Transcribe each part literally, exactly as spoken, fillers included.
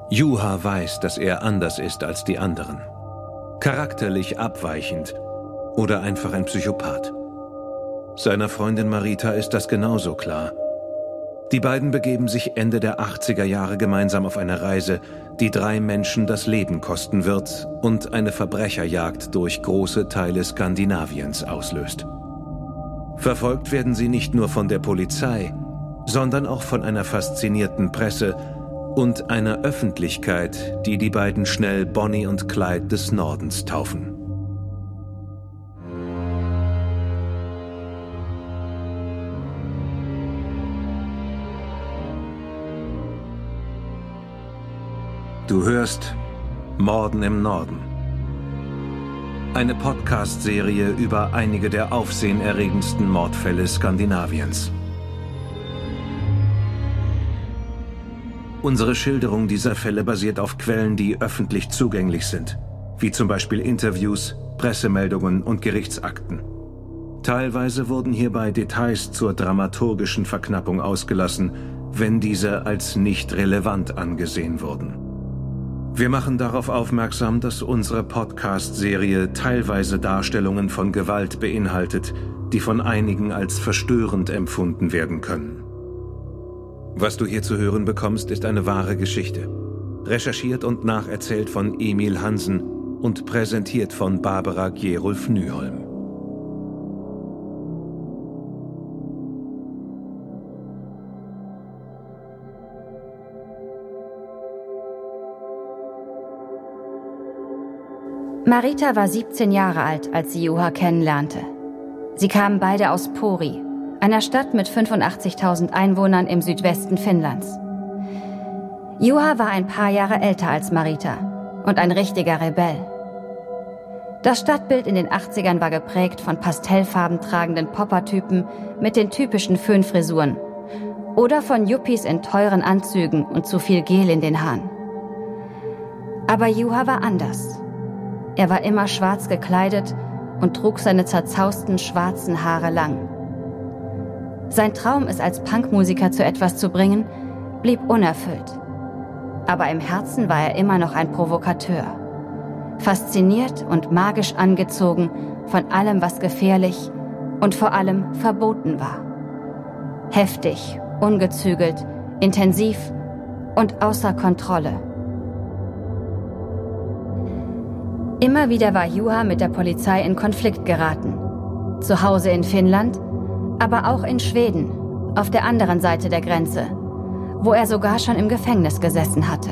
Juha weiß, dass er anders ist als die anderen. Charakterlich abweichend oder einfach ein Psychopath. Seiner Freundin Marita ist das genauso klar. Die beiden begeben sich Ende der achtziger Jahre gemeinsam auf eine Reise, die drei Menschen das Leben kosten wird und eine Verbrecherjagd durch große Teile Skandinaviens auslöst. Verfolgt werden sie nicht nur von der Polizei, sondern auch von einer faszinierten Presse und einer Öffentlichkeit, die die beiden schnell Bonnie und Clyde des Nordens taufen. Du hörst Morden im Norden. Eine Podcast-Serie über einige der aufsehenerregendsten Mordfälle Skandinaviens. Unsere Schilderung dieser Fälle basiert auf Quellen, die öffentlich zugänglich sind, wie zum Beispiel Interviews, Pressemeldungen und Gerichtsakten. Teilweise wurden hierbei Details zur dramaturgischen Verknappung ausgelassen, wenn diese als nicht relevant angesehen wurden. Wir machen darauf aufmerksam, dass unsere Podcast-Serie teilweise Darstellungen von Gewalt beinhaltet, die von einigen als verstörend empfunden werden können. Was du hier zu hören bekommst, ist eine wahre Geschichte. Recherchiert und nacherzählt von Emil Hansen und präsentiert von Barbara Gerulf Nyholm. Marita war siebzehn Jahre alt, als sie Juha kennenlernte. Sie kamen beide aus Pori, einer Stadt mit fünfundachtzigtausend Einwohnern im Südwesten Finnlands. Juha war ein paar Jahre älter als Marita und ein richtiger Rebell. Das Stadtbild in den achtzigern war geprägt von pastellfarben tragenden Poppertypen mit den typischen Föhnfrisuren oder von Yuppies in teuren Anzügen und zu viel Gel in den Haaren. Aber Juha war anders. Er war immer schwarz gekleidet und trug seine zerzausten schwarzen Haare lang. Sein Traum, es als Punkmusiker zu etwas zu bringen, blieb unerfüllt. Aber im Herzen war er immer noch ein Provokateur. Fasziniert und magisch angezogen von allem, was gefährlich und vor allem verboten war. Heftig, ungezügelt, intensiv und außer Kontrolle. Immer wieder war Juha mit der Polizei in Konflikt geraten. Zu Hause in Finnland, aber auch in Schweden, auf der anderen Seite der Grenze, wo er sogar schon im Gefängnis gesessen hatte.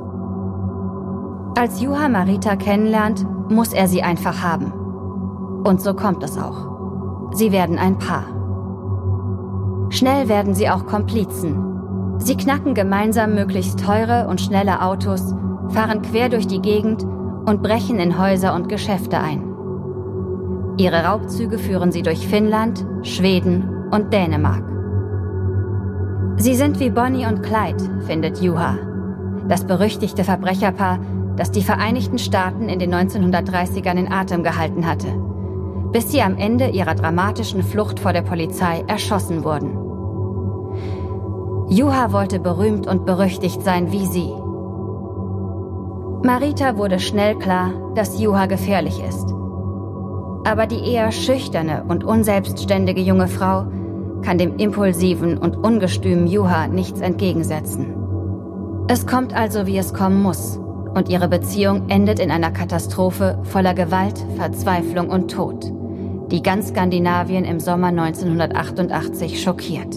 Als Juha Marita kennenlernt, muss er sie einfach haben. Und so kommt es auch. Sie werden ein Paar. Schnell werden sie auch Komplizen. Sie knacken gemeinsam möglichst teure und schnelle Autos, fahren quer durch die Gegend und brechen in Häuser und Geschäfte ein. Ihre Raubzüge führen sie durch Finnland, Schweden und Dänemark. Sie sind wie Bonnie und Clyde, findet Juha, das berüchtigte Verbrecherpaar, das die Vereinigten Staaten in den neunzehnhundertdreißigern in Atem gehalten hatte, bis sie am Ende ihrer dramatischen Flucht vor der Polizei erschossen wurden. Juha wollte berühmt und berüchtigt sein wie sie. Marita wurde schnell klar, dass Juha gefährlich ist. Aber die eher schüchterne und unselbstständige junge Frau kann dem impulsiven und ungestümen Juha nichts entgegensetzen. Es kommt also, wie es kommen muss, und ihre Beziehung endet in einer Katastrophe voller Gewalt, Verzweiflung und Tod, die ganz Skandinavien im Sommer neunzehnhundertachtundachtzig schockiert.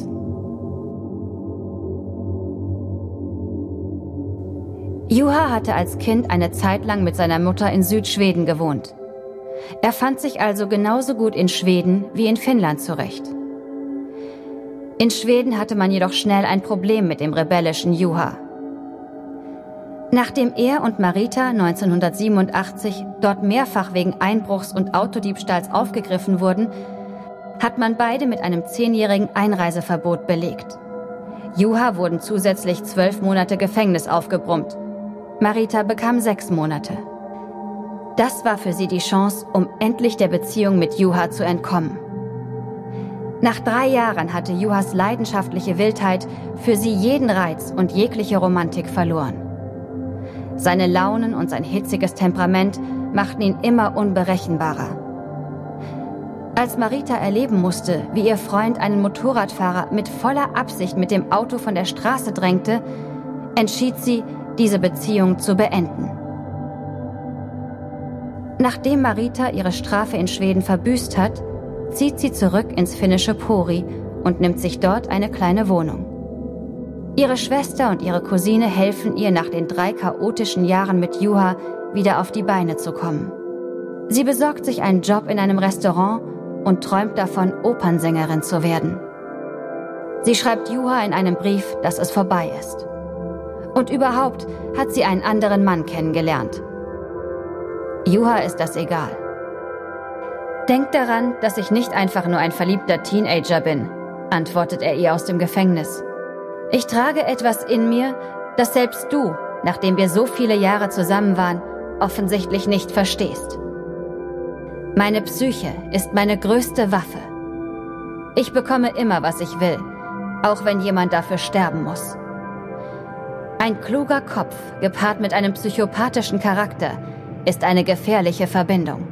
Juha hatte als Kind eine Zeit lang mit seiner Mutter in Südschweden gewohnt. Er fand sich also genauso gut in Schweden wie in Finnland zurecht. In Schweden hatte man jedoch schnell ein Problem mit dem rebellischen Juha. Nachdem er und Marita neunzehnhundertsiebenundachtzig dort mehrfach wegen Einbruchs und Autodiebstahls aufgegriffen wurden, hat man beide mit einem zehnjährigen Einreiseverbot belegt. Juha wurden zusätzlich zwölf Monate Gefängnis aufgebrummt. Marita bekam sechs Monate. Das war für sie die Chance, um endlich der Beziehung mit Juha zu entkommen. Nach drei Jahren hatte Juhas leidenschaftliche Wildheit für sie jeden Reiz und jegliche Romantik verloren. Seine Launen und sein hitziges Temperament machten ihn immer unberechenbarer. Als Marita erleben musste, wie ihr Freund einen Motorradfahrer mit voller Absicht mit dem Auto von der Straße drängte, entschied sie, diese Beziehung zu beenden. Nachdem Marita ihre Strafe in Schweden verbüßt hat, zieht sie zurück ins finnische Pori und nimmt sich dort eine kleine Wohnung. Ihre Schwester und ihre Cousine helfen ihr nach den drei chaotischen Jahren mit Juha wieder auf die Beine zu kommen. Sie besorgt sich einen Job in einem Restaurant und träumt davon, Opernsängerin zu werden. Sie schreibt Juha in einem Brief, dass es vorbei ist. Und überhaupt hat sie einen anderen Mann kennengelernt. Juha ist das egal. Denk daran, dass ich nicht einfach nur ein verliebter Teenager bin, antwortet er ihr aus dem Gefängnis. Ich trage etwas in mir, das selbst du, nachdem wir so viele Jahre zusammen waren, offensichtlich nicht verstehst. Meine Psyche ist meine größte Waffe. Ich bekomme immer, was ich will, auch wenn jemand dafür sterben muss. Ein kluger Kopf, gepaart mit einem psychopathischen Charakter, ist eine gefährliche Verbindung.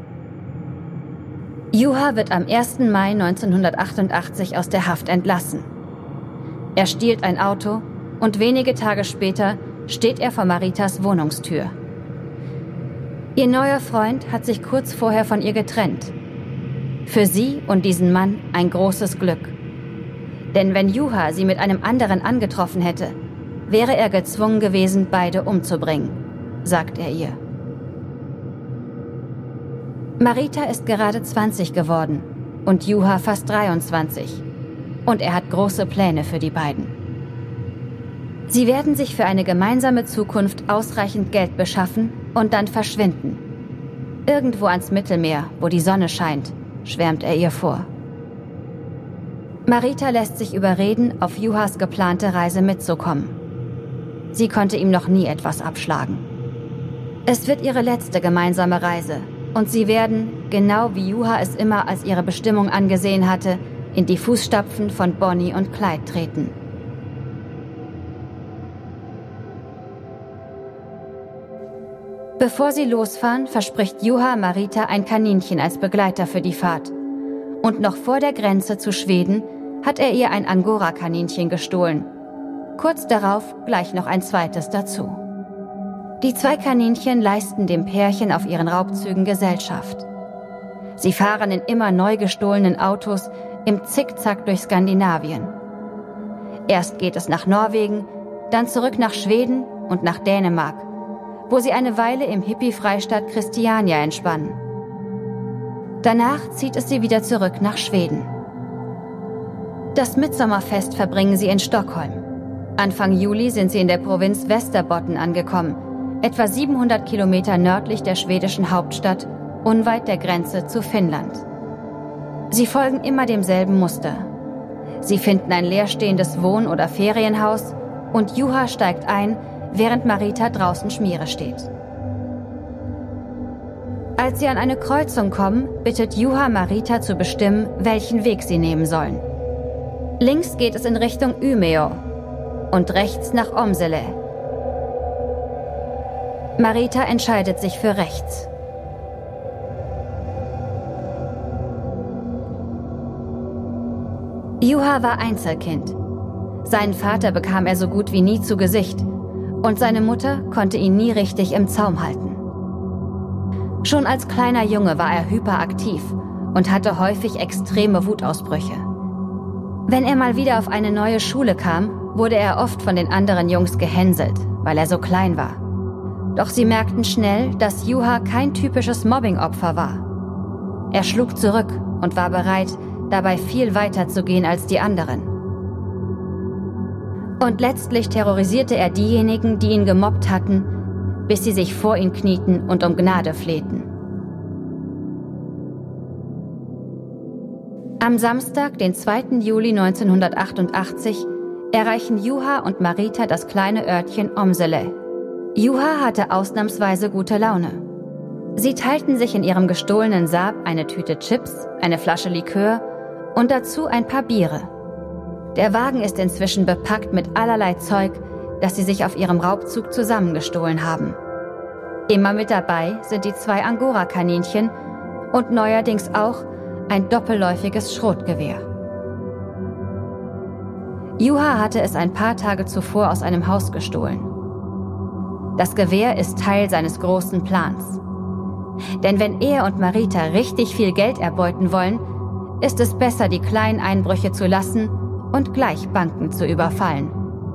Juha wird am ersten Mai neunzehnhundertachtundachtzig aus der Haft entlassen. Er stiehlt ein Auto und wenige Tage später steht er vor Maritas Wohnungstür. Ihr neuer Freund hat sich kurz vorher von ihr getrennt. Für sie und diesen Mann ein großes Glück. Denn wenn Juha sie mit einem anderen angetroffen hätte, wäre er gezwungen gewesen, beide umzubringen, sagt er ihr. Marita ist gerade zwanzig geworden und Juha fast dreiundzwanzig. Und er hat große Pläne für die beiden. Sie werden sich für eine gemeinsame Zukunft ausreichend Geld beschaffen und dann verschwinden. Irgendwo ans Mittelmeer, wo die Sonne scheint, schwärmt er ihr vor. Marita lässt sich überreden, auf Juhas geplante Reise mitzukommen. Sie konnte ihm noch nie etwas abschlagen. Es wird ihre letzte gemeinsame Reise und sie werden, genau wie Juha es immer als ihre Bestimmung angesehen hatte, in die Fußstapfen von Bonnie und Clyde treten. Bevor sie losfahren, verspricht Juha Marita ein Kaninchen als Begleiter für die Fahrt. Und noch vor der Grenze zu Schweden hat er ihr ein Angora-Kaninchen gestohlen. Kurz darauf gleich noch ein zweites dazu. Die zwei Kaninchen leisten dem Pärchen auf ihren Raubzügen Gesellschaft. Sie fahren in immer neu gestohlenen Autos im Zickzack durch Skandinavien. Erst geht es nach Norwegen, dann zurück nach Schweden und nach Dänemark, wo sie eine Weile im Hippie-Freistaat Christiania entspannen. Danach zieht es sie wieder zurück nach Schweden. Das Mitsommerfest verbringen sie in Stockholm. Anfang Juli sind sie in der Provinz Västerbotten angekommen, etwa siebenhundert Kilometer nördlich der schwedischen Hauptstadt, unweit der Grenze zu Finnland. Sie folgen immer demselben Muster. Sie finden ein leerstehendes Wohn- oder Ferienhaus und Juha steigt ein, während Marita draußen Schmiere steht. Als sie an eine Kreuzung kommen, bittet Juha Marita zu bestimmen, welchen Weg sie nehmen sollen. Links geht es in Richtung Umeå und rechts nach Åmsele. Marita entscheidet sich für rechts. Juha war Einzelkind. Seinen Vater bekam er so gut wie nie zu Gesicht und seine Mutter konnte ihn nie richtig im Zaum halten. Schon als kleiner Junge war er hyperaktiv und hatte häufig extreme Wutausbrüche. Wenn er mal wieder auf eine neue Schule kam, wurde er oft von den anderen Jungs gehänselt, weil er so klein war. Doch sie merkten schnell, dass Juha kein typisches Mobbing-Opfer war. Er schlug zurück und war bereit, dabei viel weiter zu gehen als die anderen. Und letztlich terrorisierte er diejenigen, die ihn gemobbt hatten, bis sie sich vor ihn knieten und um Gnade flehten. Am Samstag, den zweiten Juli neunzehnhundertachtundachtzig, erreichen Juha und Marita das kleine Örtchen Åmsele. Juha hatte ausnahmsweise gute Laune. Sie teilten sich in ihrem gestohlenen Saab eine Tüte Chips, eine Flasche Likör und dazu ein paar Biere. Der Wagen ist inzwischen bepackt mit allerlei Zeug, das sie sich auf ihrem Raubzug zusammengestohlen haben. Immer mit dabei sind die zwei Angora-Kaninchen und neuerdings auch ein doppelläufiges Schrotgewehr. Juha hatte es ein paar Tage zuvor aus einem Haus gestohlen. Das Gewehr ist Teil seines großen Plans. Denn wenn er und Marita richtig viel Geld erbeuten wollen, ist es besser, die kleinen Einbrüche zu lassen und gleich Banken zu überfallen.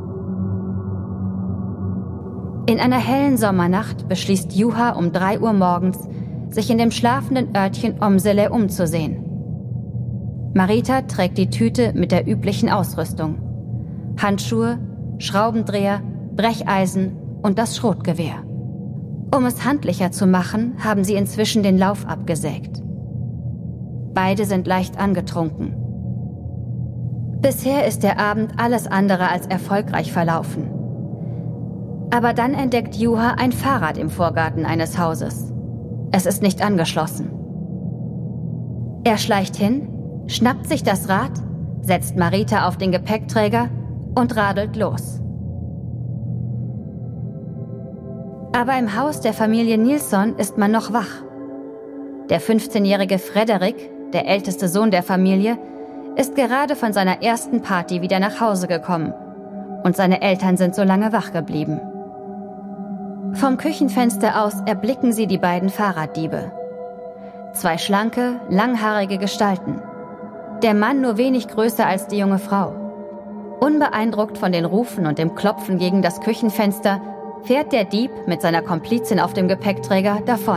In einer hellen Sommernacht beschließt Juha um drei Uhr morgens, sich in dem schlafenden Örtchen Omsele umzusehen. Marita trägt die Tüte mit der üblichen Ausrüstung: Handschuhe, Schraubendreher, Brecheisen und das Schrotgewehr. Um es handlicher zu machen, haben sie inzwischen den Lauf abgesägt. Beide sind leicht angetrunken. Bisher ist der Abend alles andere als erfolgreich verlaufen. Aber dann entdeckt Juha ein Fahrrad im Vorgarten eines Hauses. Es ist nicht angeschlossen. Er schleicht hin, schnappt sich das Rad, setzt Marita auf den Gepäckträger und radelt los. Aber im Haus der Familie Nilsson ist man noch wach. Der fünfzehnjährige Frederik, der älteste Sohn der Familie, ist gerade von seiner ersten Party wieder nach Hause gekommen und seine Eltern sind so lange wach geblieben. Vom Küchenfenster aus erblicken sie die beiden Fahrraddiebe. Zwei schlanke, langhaarige Gestalten. Der Mann nur wenig größer als die junge Frau. Unbeeindruckt von den Rufen und dem Klopfen gegen das Küchenfenster fährt der Dieb mit seiner Komplizin auf dem Gepäckträger davon.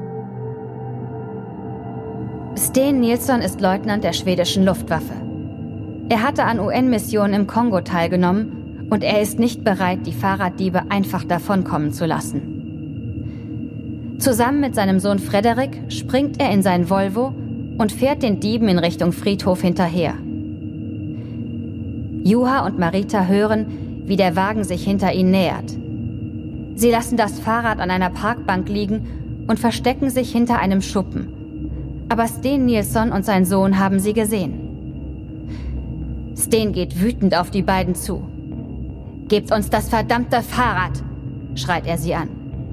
Sten Nilsson ist Leutnant der schwedischen Luftwaffe. Er hatte an U N-Missionen im Kongo teilgenommen und er ist nicht bereit, die Fahrraddiebe einfach davonkommen zu lassen. Zusammen mit seinem Sohn Frederik springt er in sein Volvo und fährt den Dieben in Richtung Friedhof hinterher. Juha und Marita hören, wie der Wagen sich hinter ihnen nähert. Sie lassen das Fahrrad an einer Parkbank liegen und verstecken sich hinter einem Schuppen. Aber Sten Nilsson und sein Sohn haben sie gesehen. Sten geht wütend auf die beiden zu. »Gebt uns das verdammte Fahrrad«, schreit er sie an.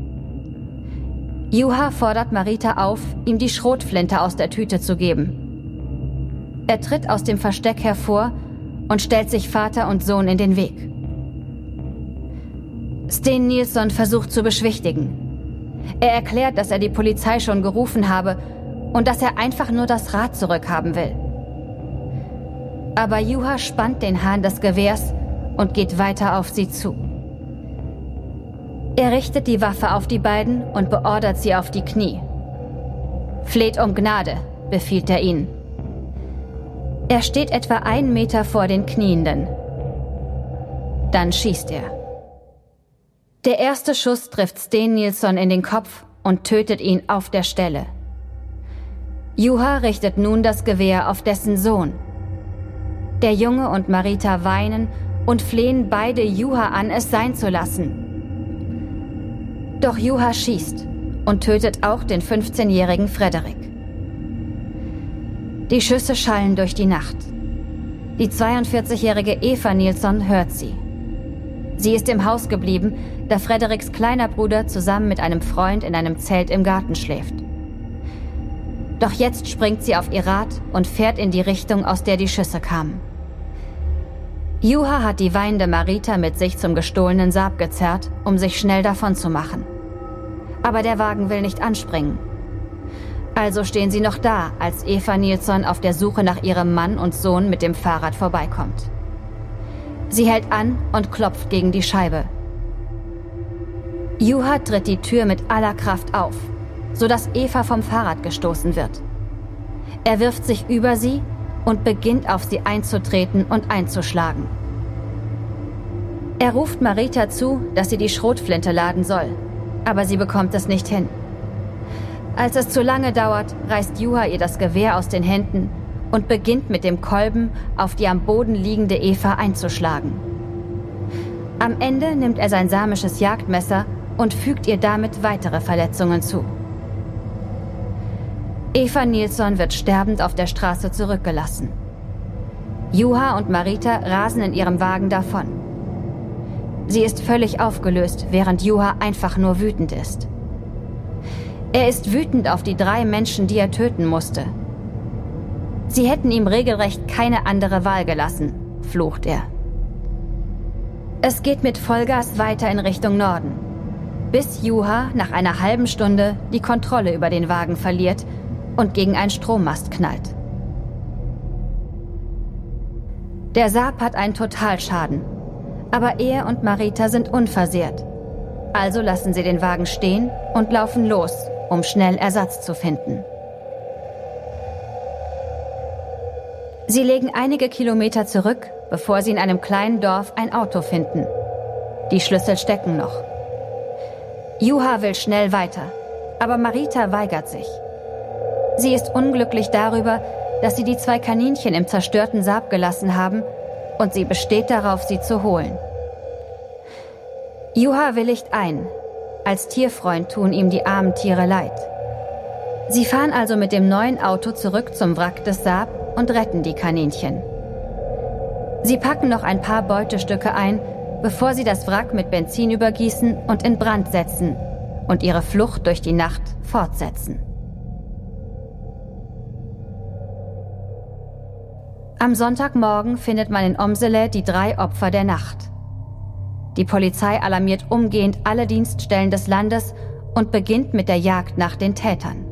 Juha fordert Marita auf, ihm die Schrotflinte aus der Tüte zu geben. Er tritt aus dem Versteck hervor und stellt sich Vater und Sohn in den Weg. Sten Nilsson versucht zu beschwichtigen. Er erklärt, dass er die Polizei schon gerufen habe und dass er einfach nur das Rad zurückhaben will. Aber Juha spannt den Hahn des Gewehrs und geht weiter auf sie zu. Er richtet die Waffe auf die beiden und beordert sie auf die Knie. »Fleht um Gnade«, befiehlt er ihnen. Er steht etwa einen Meter vor den Knienden. Dann schießt er. Der erste Schuss trifft Sten Nilsson in den Kopf und tötet ihn auf der Stelle. Juha richtet nun das Gewehr auf dessen Sohn. Der Junge und Marita weinen und flehen beide Juha an, es sein zu lassen. Doch Juha schießt und tötet auch den fünfzehnjährigen Frederik. Die Schüsse schallen durch die Nacht. Die zweiundvierzigjährige Eva Nilsson hört sie. Sie ist im Haus geblieben, da Frederiks kleiner Bruder zusammen mit einem Freund in einem Zelt im Garten schläft. Doch jetzt springt sie auf ihr Rad und fährt in die Richtung, aus der die Schüsse kamen. Juha hat die weinende Marita mit sich zum gestohlenen Saab gezerrt, um sich schnell davon zu machen. Aber der Wagen will nicht anspringen. Also stehen sie noch da, als Eva Nilsson auf der Suche nach ihrem Mann und Sohn mit dem Fahrrad vorbeikommt. Sie hält an und klopft gegen die Scheibe. Juha tritt die Tür mit aller Kraft auf, sodass Eva vom Fahrrad gestoßen wird. Er wirft sich über sie und beginnt auf sie einzutreten und einzuschlagen. Er ruft Marita zu, dass sie die Schrotflinte laden soll, aber sie bekommt es nicht hin. Als es zu lange dauert, reißt Juha ihr das Gewehr aus den Händen und beginnt mit dem Kolben auf die am Boden liegende Eva einzuschlagen. Am Ende nimmt er sein samisches Jagdmesser und fügt ihr damit weitere Verletzungen zu. Eva Nilsson wird sterbend auf der Straße zurückgelassen. Juha und Marita rasen in ihrem Wagen davon. Sie ist völlig aufgelöst, während Juha einfach nur wütend ist. Er ist wütend auf die drei Menschen, die er töten musste. Sie hätten ihm regelrecht keine andere Wahl gelassen, flucht er. Es geht mit Vollgas weiter in Richtung Norden, bis Juha nach einer halben Stunde die Kontrolle über den Wagen verliert und gegen einen Strommast knallt. Der Saab hat einen Totalschaden, aber er und Marita sind unversehrt. Also lassen sie den Wagen stehen und laufen los, um schnell Ersatz zu finden. Sie legen einige Kilometer zurück, bevor sie in einem kleinen Dorf ein Auto finden. Die Schlüssel stecken noch. Juha will schnell weiter, aber Marita weigert sich. Sie ist unglücklich darüber, dass sie die zwei Kaninchen im zerstörten Saab gelassen haben, und sie besteht darauf, sie zu holen. Juha willigt ein. Als Tierfreund tun ihm die armen Tiere leid. Sie fahren also mit dem neuen Auto zurück zum Wrack des Saab und retten die Kaninchen. Sie packen noch ein paar Beutestücke ein, bevor sie das Wrack mit Benzin übergießen und in Brand setzen und ihre Flucht durch die Nacht fortsetzen. Am Sonntagmorgen findet man in Omsele die drei Opfer der Nacht. Die Polizei alarmiert umgehend alle Dienststellen des Landes und beginnt mit der Jagd nach den Tätern.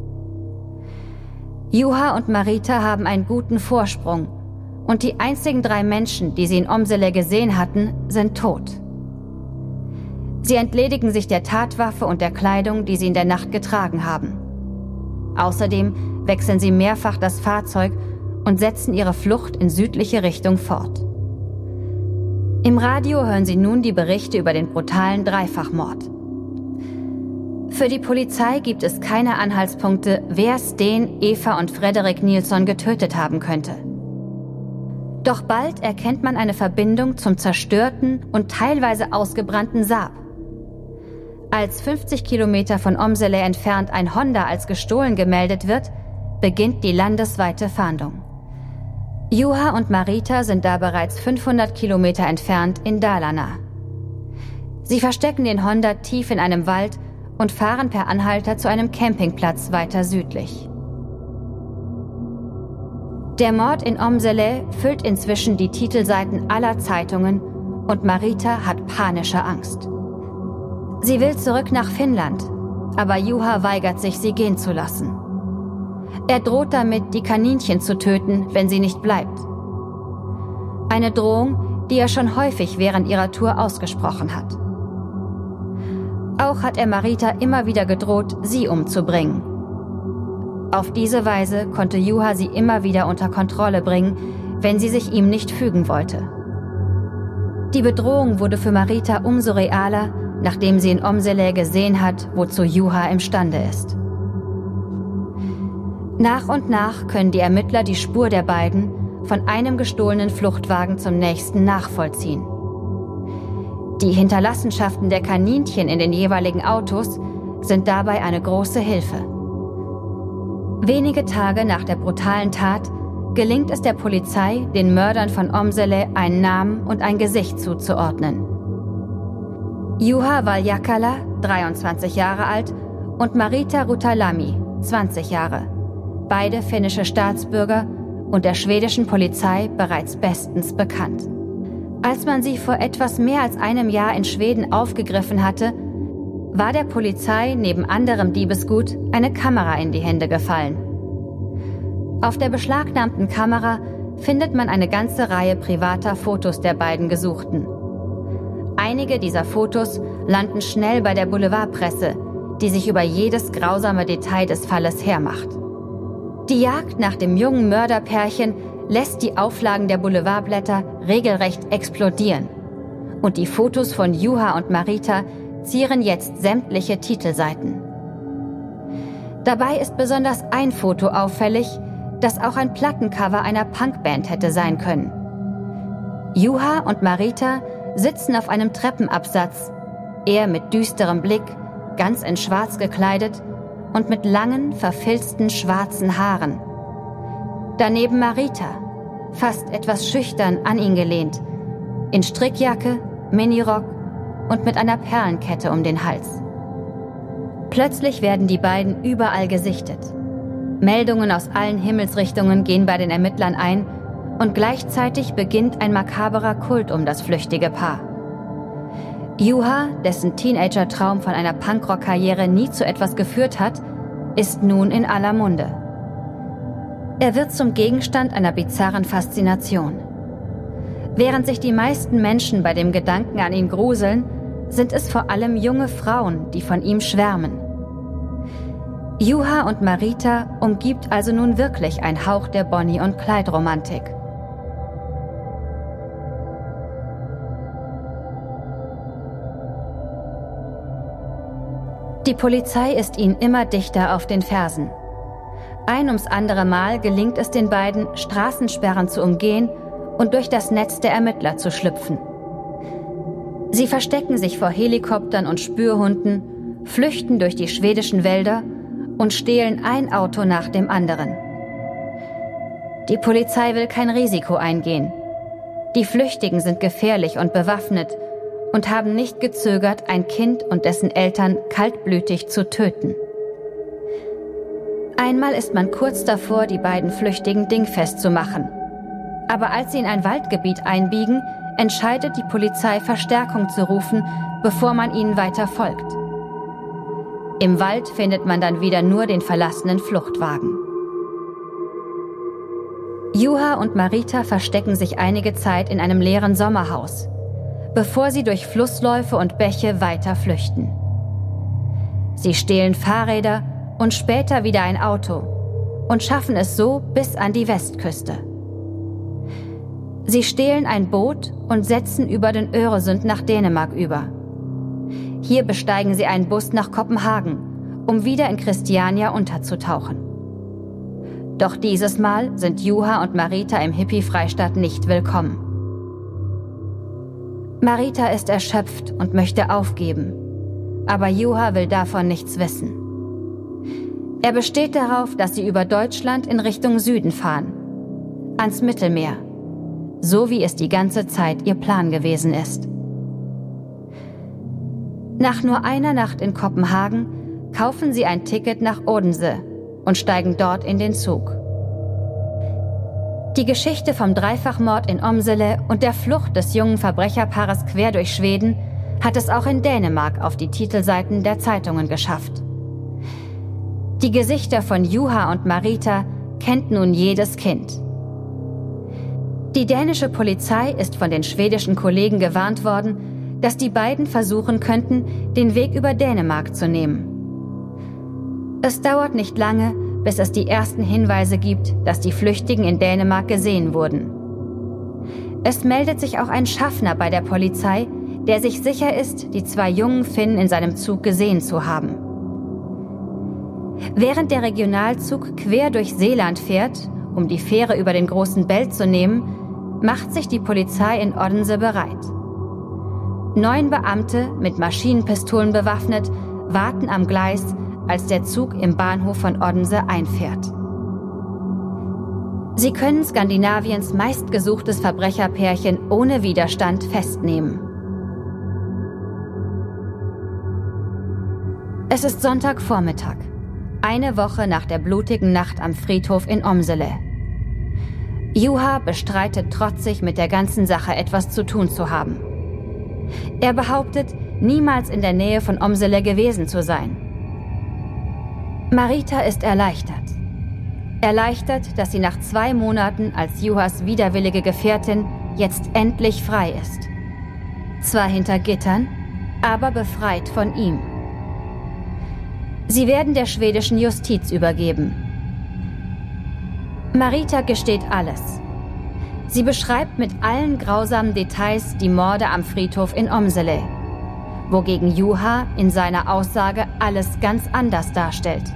Juha und Marita haben einen guten Vorsprung und die einzigen drei Menschen, die sie in Omsele gesehen hatten, sind tot. Sie entledigen sich der Tatwaffe und der Kleidung, die sie in der Nacht getragen haben. Außerdem wechseln sie mehrfach das Fahrzeug und setzen ihre Flucht in südliche Richtung fort. Im Radio hören sie nun die Berichte über den brutalen Dreifachmord. Für die Polizei gibt es keine Anhaltspunkte, wer Sten, Eva und Frederik Nilsson getötet haben könnte. Doch bald erkennt man eine Verbindung zum zerstörten und teilweise ausgebrannten Saab. Als fünfzig Kilometer von Omsele entfernt ein Honda als gestohlen gemeldet wird, beginnt die landesweite Fahndung. Juha und Marita sind da bereits fünfhundert Kilometer entfernt in Dalarna. Sie verstecken den Honda tief in einem Wald und fahren per Anhalter zu einem Campingplatz weiter südlich. Der Mord in Omsele füllt inzwischen die Titelseiten aller Zeitungen und Marita hat panische Angst. Sie will zurück nach Finnland, aber Juha weigert sich, sie gehen zu lassen. Er droht damit, die Kaninchen zu töten, wenn sie nicht bleibt. Eine Drohung, die er schon häufig während ihrer Tour ausgesprochen hat. Auch hat er Marita immer wieder gedroht, sie umzubringen. Auf diese Weise konnte Juha sie immer wieder unter Kontrolle bringen, wenn sie sich ihm nicht fügen wollte. Die Bedrohung wurde für Marita umso realer, nachdem sie in Omsele gesehen hat, wozu Juha imstande ist. Nach und nach können die Ermittler die Spur der beiden von einem gestohlenen Fluchtwagen zum nächsten nachvollziehen. Die Hinterlassenschaften der Kaninchen in den jeweiligen Autos sind dabei eine große Hilfe. Wenige Tage nach der brutalen Tat gelingt es der Polizei, den Mördern von Omsele einen Namen und ein Gesicht zuzuordnen. Juha Valjakala, dreiundzwanzig Jahre alt, und Marita Rutalami, zwanzig Jahre. Beide finnische Staatsbürger und der schwedischen Polizei bereits bestens bekannt. Als man sie vor etwas mehr als einem Jahr in Schweden aufgegriffen hatte, war der Polizei neben anderem Diebesgut eine Kamera in die Hände gefallen. Auf der beschlagnahmten Kamera findet man eine ganze Reihe privater Fotos der beiden Gesuchten. Einige dieser Fotos landen schnell bei der Boulevardpresse, die sich über jedes grausame Detail des Falles hermacht. Die Jagd nach dem jungen Mörderpärchen lässt die Auflagen der Boulevardblätter regelrecht explodieren. Und die Fotos von Juha und Marita zieren jetzt sämtliche Titelseiten. Dabei ist besonders ein Foto auffällig, das auch ein Plattencover einer Punkband hätte sein können. Juha und Marita sitzen auf einem Treppenabsatz, er mit düsterem Blick, ganz in Schwarz gekleidet und mit langen, verfilzten schwarzen Haaren. Daneben Marita, fast etwas schüchtern an ihn gelehnt, in Strickjacke, Minirock und mit einer Perlenkette um den Hals. Plötzlich werden die beiden überall gesichtet. Meldungen aus allen Himmelsrichtungen gehen bei den Ermittlern ein und gleichzeitig beginnt ein makaberer Kult um das flüchtige Paar. Juha, dessen Teenager-Traum von einer Punkrock-Karriere nie zu etwas geführt hat, ist nun in aller Munde. Er wird zum Gegenstand einer bizarren Faszination. Während sich die meisten Menschen bei dem Gedanken an ihn gruseln, sind es vor allem junge Frauen, die von ihm schwärmen. Juha und Marita umgibt also nun wirklich ein Hauch der Bonnie- und Clyde-Romantik. Die Polizei ist ihnen immer dichter auf den Fersen. Ein ums andere Mal gelingt es den beiden, Straßensperren zu umgehen und durch das Netz der Ermittler zu schlüpfen. Sie verstecken sich vor Helikoptern und Spürhunden, flüchten durch die schwedischen Wälder und stehlen ein Auto nach dem anderen. Die Polizei will kein Risiko eingehen. Die Flüchtigen sind gefährlich und bewaffnet und haben nicht gezögert, ein Kind und dessen Eltern kaltblütig zu töten. Einmal ist man kurz davor, die beiden Flüchtigen dingfest zu machen. Aber als sie in ein Waldgebiet einbiegen, entscheidet die Polizei, Verstärkung zu rufen, bevor man ihnen weiter folgt. Im Wald findet man dann wieder nur den verlassenen Fluchtwagen. Juha und Marita verstecken sich einige Zeit in einem leeren Sommerhaus, bevor sie durch Flussläufe und Bäche weiter flüchten. Sie stehlen Fahrräder und später wieder ein Auto und schaffen es so bis an die Westküste. Sie stehlen ein Boot und setzen über den Öresund nach Dänemark über. Hier besteigen sie einen Bus nach Kopenhagen, um wieder in Christiania unterzutauchen. Doch dieses Mal sind Juha und Marita im Hippie-Freistaat nicht willkommen. Marita ist erschöpft und möchte aufgeben, aber Juha will davon nichts wissen. Er besteht darauf, dass sie über Deutschland in Richtung Süden fahren, ans Mittelmeer, so wie es die ganze Zeit ihr Plan gewesen ist. Nach nur einer Nacht in Kopenhagen kaufen sie ein Ticket nach Odense und steigen dort in den Zug. Die Geschichte vom Dreifachmord in Åmsele und der Flucht des jungen Verbrecherpaares quer durch Schweden hat es auch in Dänemark auf die Titelseiten der Zeitungen geschafft. Die Gesichter von Juha und Marita kennt nun jedes Kind. Die dänische Polizei ist von den schwedischen Kollegen gewarnt worden, dass die beiden versuchen könnten, den Weg über Dänemark zu nehmen. Es dauert nicht lange, bis es die ersten Hinweise gibt, dass die Flüchtigen in Dänemark gesehen wurden. Es meldet sich auch ein Schaffner bei der Polizei, der sich sicher ist, die zwei jungen Finnen in seinem Zug gesehen zu haben. Während der Regionalzug quer durch Seeland fährt, um die Fähre über den großen Belt zu nehmen, macht sich die Polizei in Odense bereit. Neun Beamte mit Maschinenpistolen bewaffnet warten am Gleis, als der Zug im Bahnhof von Odense einfährt. Sie können Skandinaviens meistgesuchtes Verbrecherpärchen ohne Widerstand festnehmen. Es ist Sonntagvormittag, eine Woche nach der blutigen Nacht am Friedhof in Åmsele. Juha bestreitet trotzig, mit der ganzen Sache etwas zu tun zu haben. Er behauptet, niemals in der Nähe von Åmsele gewesen zu sein. Marita ist erleichtert. Erleichtert, dass sie nach zwei Monaten als Juhas widerwillige Gefährtin jetzt endlich frei ist. Zwar hinter Gittern, aber befreit von ihm. Sie werden der schwedischen Justiz übergeben. Marita gesteht alles. Sie beschreibt mit allen grausamen Details die Morde am Friedhof in Åmsele, wogegen Juha in seiner Aussage alles ganz anders darstellt.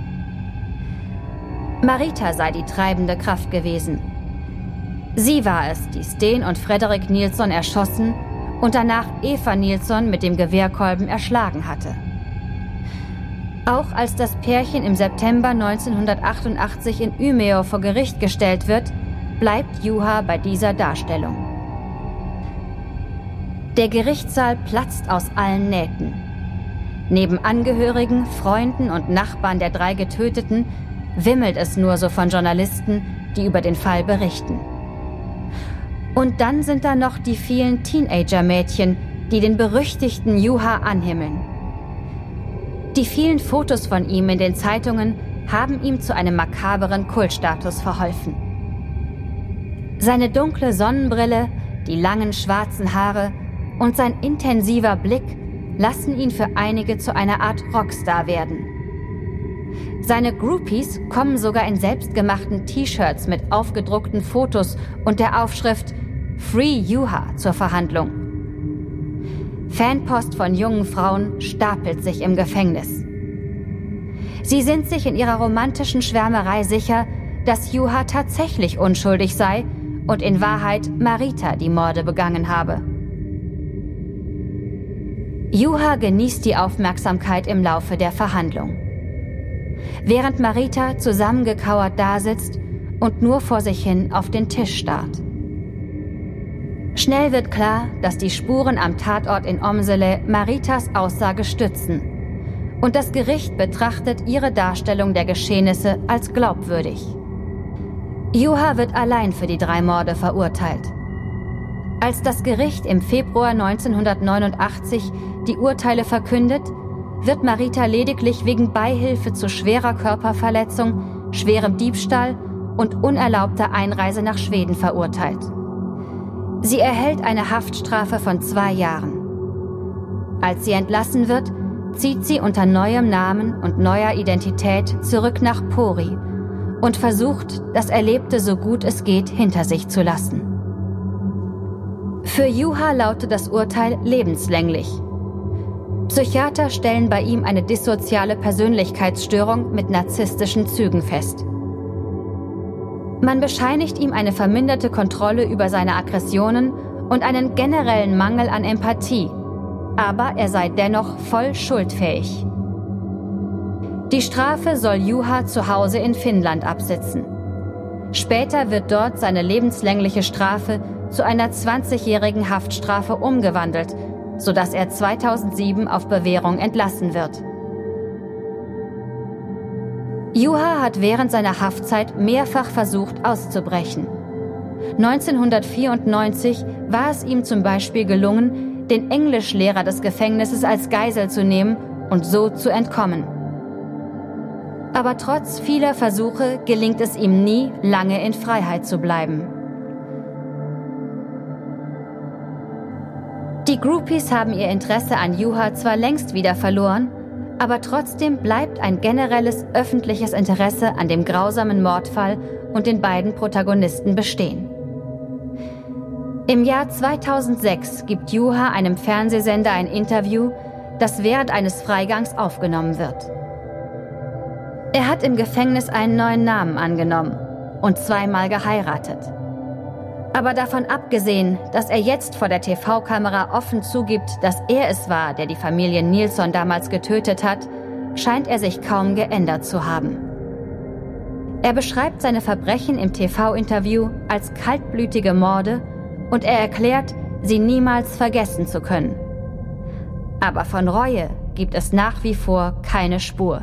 Marita sei die treibende Kraft gewesen. Sie war es, die Sten und Fredrik Nilsson erschossen und danach Eva Nilsson mit dem Gewehrkolben erschlagen hatte. Auch als das Pärchen im September neunzehnhundertachtundachtzig in Umeå vor Gericht gestellt wird, bleibt Juha bei dieser Darstellung. Der Gerichtssaal platzt aus allen Nähten. Neben Angehörigen, Freunden und Nachbarn der drei Getöteten wimmelt es nur so von Journalisten, die über den Fall berichten. Und dann sind da noch die vielen Teenager-Mädchen, die den berüchtigten Juha anhimmeln. Die vielen Fotos von ihm in den Zeitungen haben ihm zu einem makaberen Kultstatus verholfen. Seine dunkle Sonnenbrille, die langen schwarzen Haare und sein intensiver Blick lassen ihn für einige zu einer Art Rockstar werden. Seine Groupies kommen sogar in selbstgemachten T-Shirts mit aufgedruckten Fotos und der Aufschrift Free Juha zur Verhandlung. Fanpost von jungen Frauen stapelt sich im Gefängnis. Sie sind sich in ihrer romantischen Schwärmerei sicher, dass Juha tatsächlich unschuldig sei und in Wahrheit Marita die Morde begangen habe. Juha genießt die Aufmerksamkeit im Laufe der Verhandlung. Während Marita zusammengekauert dasitzt und nur vor sich hin auf den Tisch starrt. Schnell wird klar, dass die Spuren am Tatort in Omsele Maritas Aussage stützen und das Gericht betrachtet ihre Darstellung der Geschehnisse als glaubwürdig. Juha wird allein für die drei Morde verurteilt. Als das Gericht im Februar neunzehnhundertneunundachtzig die Urteile verkündet, wird Marita lediglich wegen Beihilfe zu schwerer Körperverletzung, schwerem Diebstahl und unerlaubter Einreise nach Schweden verurteilt. Sie erhält eine Haftstrafe von zwei Jahren. Als sie entlassen wird, zieht sie unter neuem Namen und neuer Identität zurück nach Pori und versucht, das Erlebte so gut es geht hinter sich zu lassen. Für Juha lautet das Urteil lebenslänglich. Psychiater stellen bei ihm eine dissoziale Persönlichkeitsstörung mit narzisstischen Zügen fest. Man bescheinigt ihm eine verminderte Kontrolle über seine Aggressionen und einen generellen Mangel an Empathie, aber er sei dennoch voll schuldfähig. Die Strafe soll Juha zu Hause in Finnland absitzen. Später wird dort seine lebenslängliche Strafe zu einer zwanzigjährigen Haftstrafe umgewandelt, sodass er zweitausendsieben auf Bewährung entlassen wird. Juha hat während seiner Haftzeit mehrfach versucht auszubrechen. neunzehnhundertvierundneunzig war es ihm zum Beispiel gelungen, den Englischlehrer des Gefängnisses als Geisel zu nehmen und so zu entkommen. Aber trotz vieler Versuche gelingt es ihm nie, lange in Freiheit zu bleiben. Die Groupies haben ihr Interesse an Juha zwar längst wieder verloren, aber trotzdem bleibt ein generelles öffentliches Interesse an dem grausamen Mordfall und den beiden Protagonisten bestehen. Im Jahr zweitausendsechs gibt Juha einem Fernsehsender ein Interview, das während eines Freigangs aufgenommen wird. Er hat im Gefängnis einen neuen Namen angenommen und zweimal geheiratet. Aber davon abgesehen, dass er jetzt vor der T V-Kamera offen zugibt, dass er es war, der die Familie Nilsson damals getötet hat, scheint er sich kaum geändert zu haben. Er beschreibt seine Verbrechen im T V-Interview als kaltblütige Morde und er erklärt, sie niemals vergessen zu können. Aber von Reue gibt es nach wie vor keine Spur.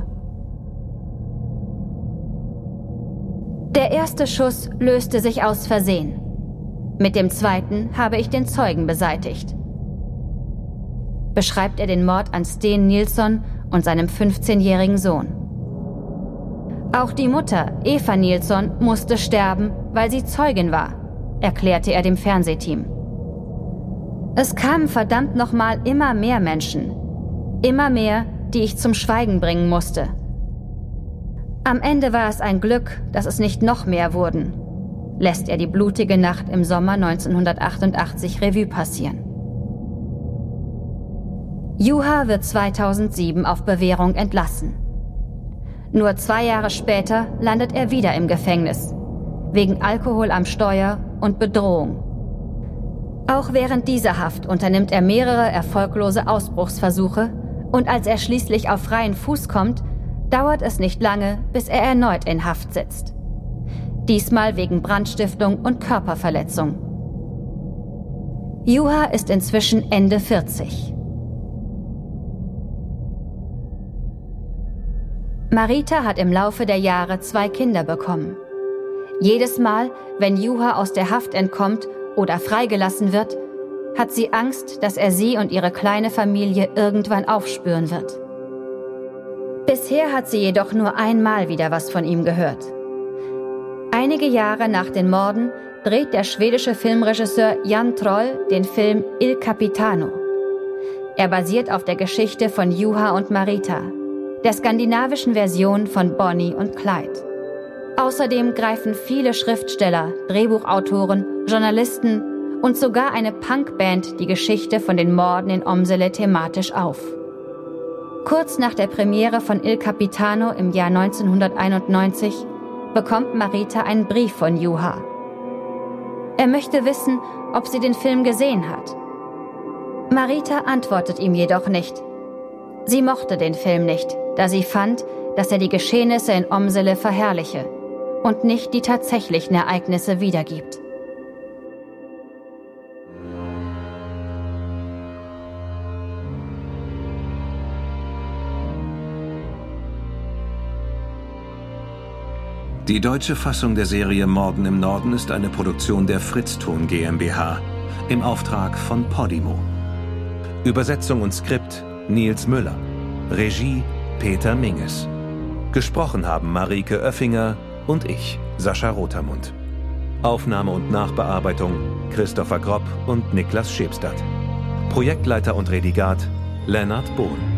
Der erste Schuss löste sich aus Versehen. Mit dem zweiten habe ich den Zeugen beseitigt. Beschreibt er den Mord an Sten Nilsson und seinem fünfzehnjährigen Sohn. Auch die Mutter, Eva Nilsson, musste sterben, weil sie Zeugin war, erklärte er dem Fernsehteam. Es kamen verdammt nochmal immer mehr Menschen. Immer mehr, die ich zum Schweigen bringen musste. Am Ende war es ein Glück, dass es nicht noch mehr wurden, lässt er die blutige Nacht im Sommer neunzehnhundertachtundachtzig Revue passieren. Juha wird zweitausendsieben auf Bewährung entlassen. Nur zwei Jahre später landet er wieder im Gefängnis, wegen Alkohol am Steuer und Bedrohung. Auch während dieser Haft unternimmt er mehrere erfolglose Ausbruchsversuche und als er schließlich auf freien Fuß kommt, dauert es nicht lange, bis er erneut in Haft sitzt. Diesmal wegen Brandstiftung und Körperverletzung. Juha ist inzwischen Ende vierzig. Marita hat im Laufe der Jahre zwei Kinder bekommen. Jedes Mal, wenn Juha aus der Haft entkommt oder freigelassen wird, hat sie Angst, dass er sie und ihre kleine Familie irgendwann aufspüren wird. Bisher hat sie jedoch nur einmal wieder was von ihm gehört. Einige Jahre nach den Morden dreht der schwedische Filmregisseur Jan Troll den Film Il Capitano. Er basiert auf der Geschichte von Juha und Marita, der skandinavischen Version von Bonnie und Clyde. Außerdem greifen viele Schriftsteller, Drehbuchautoren, Journalisten und sogar eine Punkband die Geschichte von den Morden in Åmsele thematisch auf. Kurz nach der Premiere von Il Capitano im Jahr neunzehnhunderteinundneunzig bekommt Marita einen Brief von Juha. Er möchte wissen, ob sie den Film gesehen hat. Marita antwortet ihm jedoch nicht. Sie mochte den Film nicht, da sie fand, dass er die Geschehnisse in Åmsele verherrliche und nicht die tatsächlichen Ereignisse wiedergibt. Die deutsche Fassung der Serie Morden im Norden ist eine Produktion der Fritz-Ton GmbH im Auftrag von Podimo. Übersetzung und Skript Nils Müller. Regie Peter Minges. Gesprochen haben Marike Oeffinger und ich, Sascha Rotermund. Aufnahme und Nachbearbeitung Christopher Gropp und Niklas Schepstadt. Projektleiter und Redigat Lennart Bohn.